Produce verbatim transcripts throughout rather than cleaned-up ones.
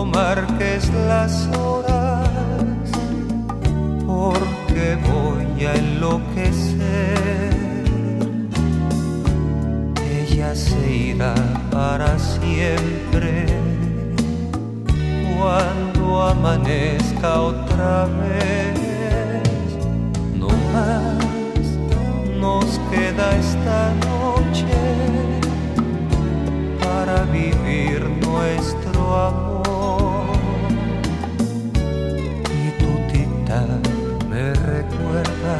no marques las horas, porque voy a enloquecer. Ella se irá para siempre cuando amanezca otra vez. No más nos queda esta noche para vivir nuestro amor. Y tu tic-tac me recuerda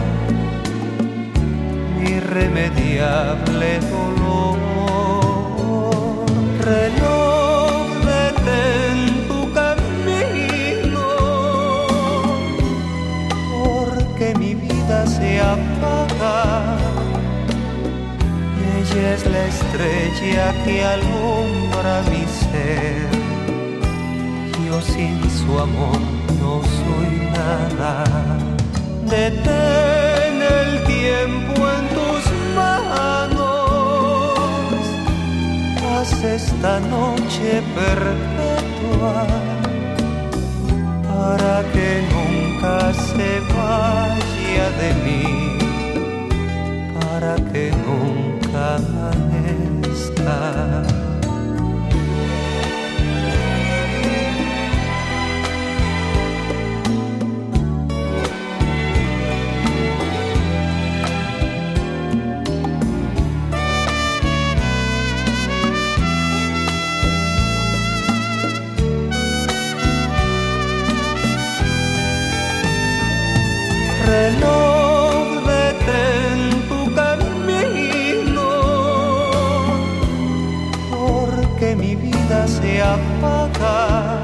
mi irremediable dolor. Reloj, detén tu camino, porque mi vida se apaga. Ella es la estrella que alumbra mi ser. Yo sin su amor no soy nada. Detén el tiempo en tus manos. Haz esta noche perpetua para que nunca se vaya de mí, para que nunca amanezca. Reloj, detén tu camino, porque mi vida se apaga.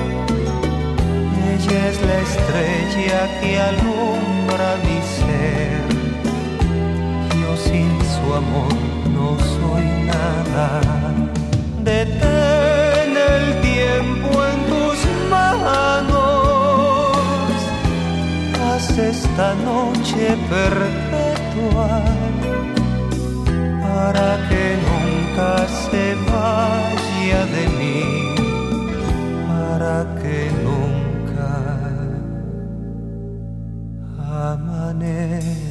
Ella es la estrella que alumbra mi ser. Yo sin su amor no soy nada. Detén el tiempo en tus manos. Haz esta noche perpetua para que nunca se vaya de mí, para que nunca amanezca.